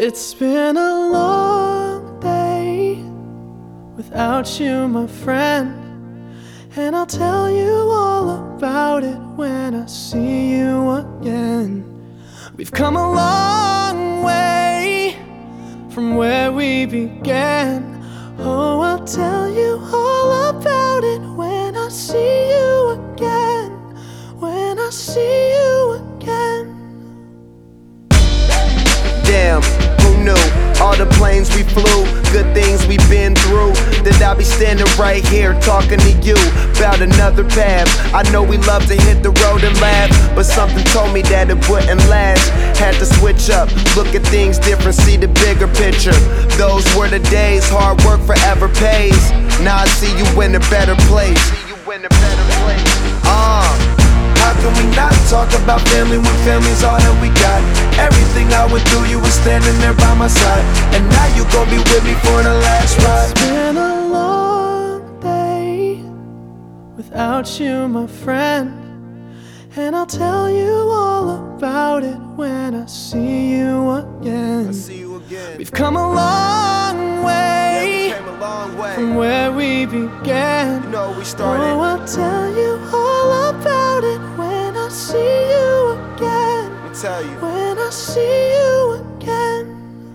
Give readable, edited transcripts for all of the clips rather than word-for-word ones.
It's been a long day without you, my friend, and I'll tell you all about it when I see you again. We've come a long way from where we began. Oh, I'll tell you all about it when I see you again. When I see you again. Damn, who knew? All the planes we flew, good things we've been through. That I'll be standing right here talking to you about another path. I know we love to hit the road and laugh, but something told me that it wouldn't last. Had to switch up, look at things different, see the bigger picture. Those were the days, hard work forever pays. Now I see you in a better place. How can we not talk about family when family's all that we got? Everything I went through, you were standing there by my side, and now you gon' be with me for the last ride. It's been a long day without you, my friend, and I'll tell you all about it when I see you again. We've come a long way, from where we began. You know we started. Oh, I'll tell you all about it when I see you again. Let me tell you. When I see you again.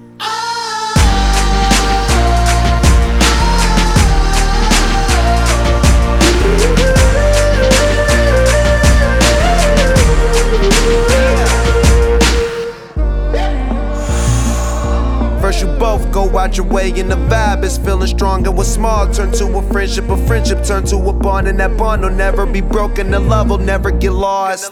First you both go out your way and the vibe is feeling strong, and what's small turn to a friendship turn to a bond, and that bond will never be broken, the love will never get lost.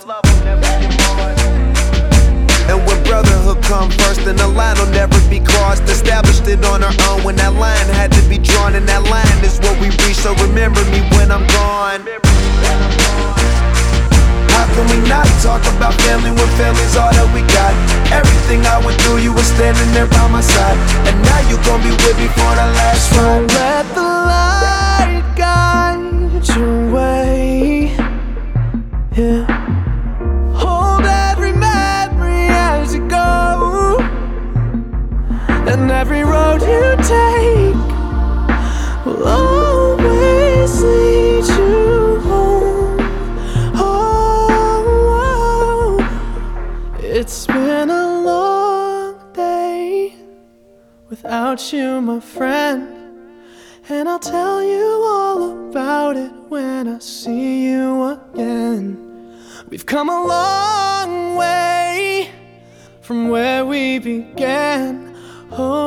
And when brotherhood come first, then the line will never be crossed. Established it on our own when that line had to be drawn, and that line is what we reach, so remember me when I'm gone. How can we not talk about family when family's all that we got? Everything I went through, you were standing there by my side, and now you gon' be with me for the last ride. So let the light guide your way, yeah. Hold every memory as you go, and every road you take will always lead you home. Oh, it's been a long day without you, my friend, and I'll tell you all about it when I see you again. We've come a long way from where we began. Oh,